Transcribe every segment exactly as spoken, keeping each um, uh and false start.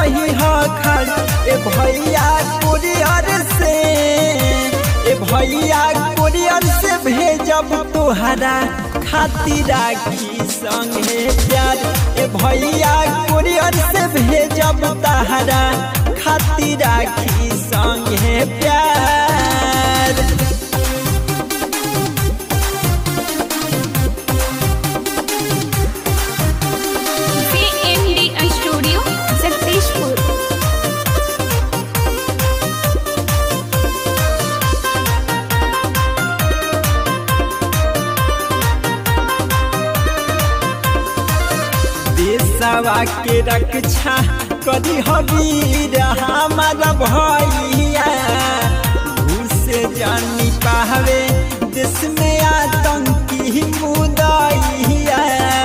रही हो खड़ ए भैया कुरियर से ए भैया कुरियर से भेजब तोहरा खातिर राखी संगे प्यार ए भैया कुरियर से भेजब तोहरा खातिर राखी संगे प्यार। स्टूडियो जगदीशपुर। देशवा के रक्षा करी हबीर हमारा भैया घूस जानी पावे देश में आतंकी मुदैया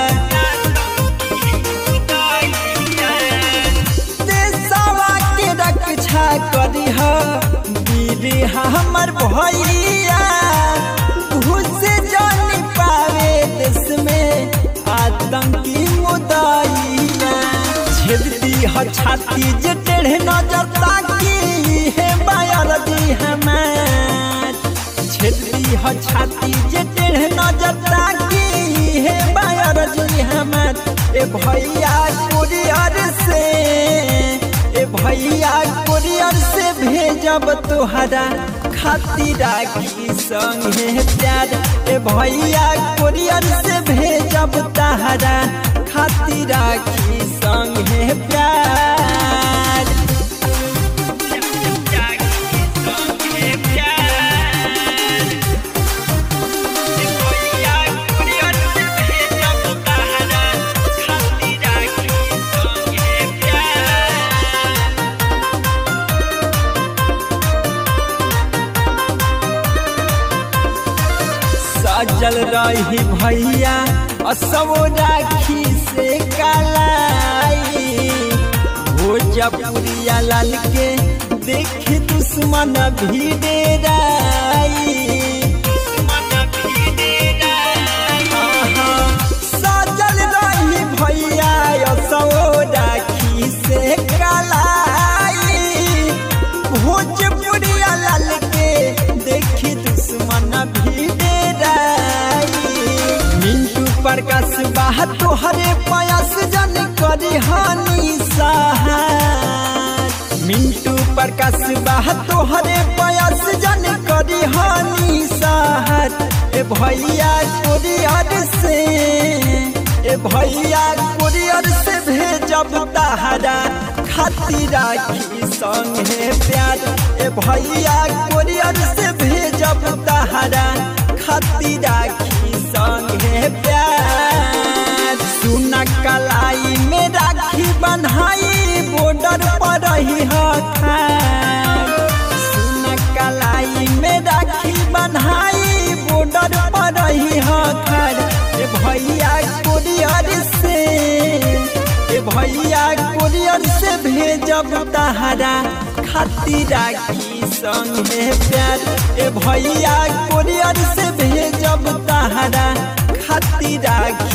देशवा के रक्षा करी हबीर हमर भैया घूस जानी पावे देश में आतंकी मुदैया छेद दी ह छाती जे टेढ़े नजर ताकी हे बायर दी हमार छेद दी ह छाती जे टेढ़े नजर ताकी हे बायर दी हमार ए भैया कुरियर से ए भैया कुरियर से भेजब तोहरा खातिर राखी संगे प्यार ए भैया कुरियर से भेजब तोहरा खातिर राखी संगे प्यार। सजल रही भैया असो राखी से कलाई भोजपुरिया लाल के देख दुश्मन भी डेराई सजल रही भैया असो राखी से कलाई भोजपुरिया लाल के देख दुश्मन भी मिंटू प्रकाश बाह तोहरे पयास जन करी हानि सहार मिंटू प्रकाश बाह तोहरे पयास जन करी हानि सहार ए भैया कुरियर से ए भैया कुरियर से भेजब तोहरा खातिर राखी संगे प्यार ए भैया कुरियर से भेजब तोहरा खातिर राखी संगे प्यार। सुना कलाई में राखी बन्हाई बॉर्डर पर रही हो खार सुना कलाई में राखी बन्हाई बॉर्डर पर रही हो खार ए भैया कुरियर से ए भैया कुरियर से भेजब तोहरा खातिर राखी संगे प्यार ए भैया कुरियर से भेजब तोहरा खातिर राखी